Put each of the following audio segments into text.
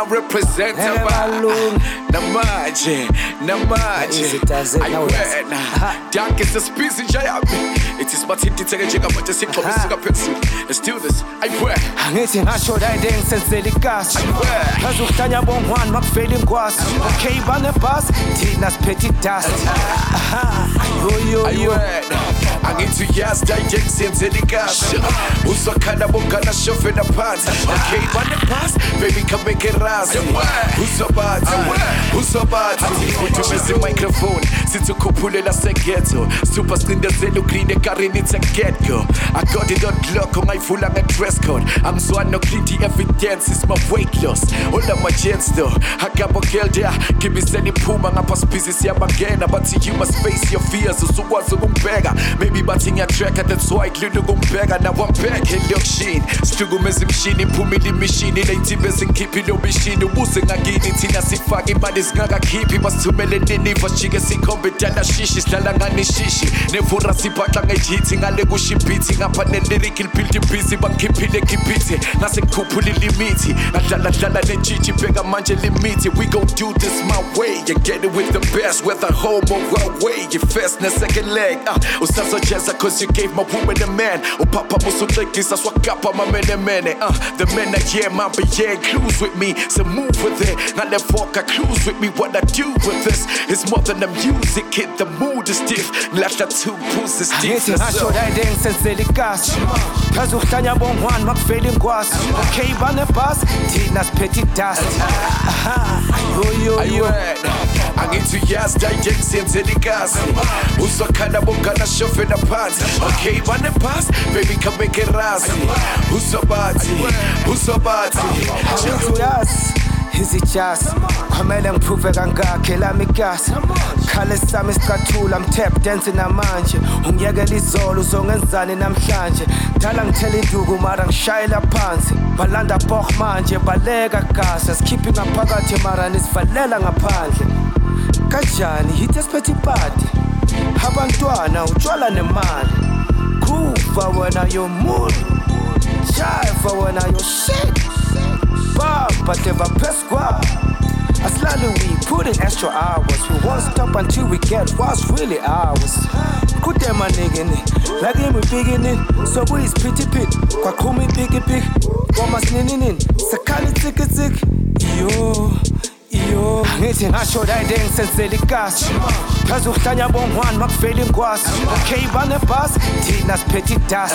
I represent Namaje Dark is the species Jayami. It is but it is a jig about the sick of a pencil. Let's do this. I wear. Angithi ngasho la dance selikasi. Ngazukutanya bongwane makufeli ngwasi. Okay bane bus thina siphethe dust. Yo. Angithi yazi dance selikasi. Usakhala bongana shofela phansi. Okay bane bus baby come make it rise. Usabathi uthumeze microphone sithi ukuphulela seghetto super scindezela ugreen ekareni it's a get-go. I got it on lock ungayivula nge-dress code angizwani no-clean evidence is my weight loss all of my gents though akabo girl there gibisela iphuma ngapha sibhizi siyabangena bathi you must face your fears usukwazi ukungibheka maybe bathi ngiyatracka that's why glula ukungibheka now I'm back elokishini sihlukumeza imishini iphumile imishini ley'thimba ezingikhiphile omishini ubuze ngakini thina sifake imali zingakakhiphi basithumele niniva sijike sikhombe dala shishi sidlala ngani shishi nevura sibhaxa ngejithi ngale kushibhithi ngapha ne-lyrical build busy bangikhiphile khiphithi ngase ngikhuphule ilimithi ngadlala nejiji bheka manje limithi we gon' do this my way you get it with the best whether home or away you first ne second leg usazojeza cause you gave my woman a man upapa musucekisa swakapa mamenemene the men that yeah mamba yeah clues with me so move with it ngale foka clues with me what I do with this is more than the music hit the mood is stiff ngilahla two pulses stiff ngasho la dance selikasi. Ngazukutanya bongwane makufeli ngwasi. Okay bane bus thina siphethe dust. Yo. Angithi yazi dance selikasi. Usakhala bongana shofela phansi. Okay bane bus baby come make it rise. Usabathi Yes. Is it just kwamele ngiprove kangakhe lami igasi khale sami sikathula I'm tap dancing namanje ungiyekela izolo uzongenzani namhlanje dala ngithela induku mara ngishayela phansi balanda boh manje baleka gasa sikhiphi ngaphakathi mara nisivalela ngaphandle kanjani hit esiphethe ipati abantwana utshwala nemali kuva wena yomuntu jive wena yo shit but never press squad. Aslali we put in extra hours. We won't stop until we get what's really ours. Kude my nigga like him we beginning. So we is pretty pit. Kwa kumi big. Womas ninin. Sakali tick. Yo. Ngithi ngasho la dance selikasi. Ngazukutanya bongwane makufeli ngwasi. Okay bane bus thina siphethe dust.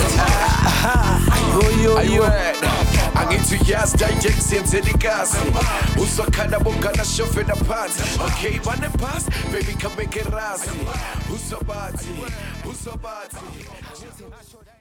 Yo. Angithi yazi dance selikasi. Usakhala bongana shofela phansi. Okay bane bus baby come make it rise. Usabathi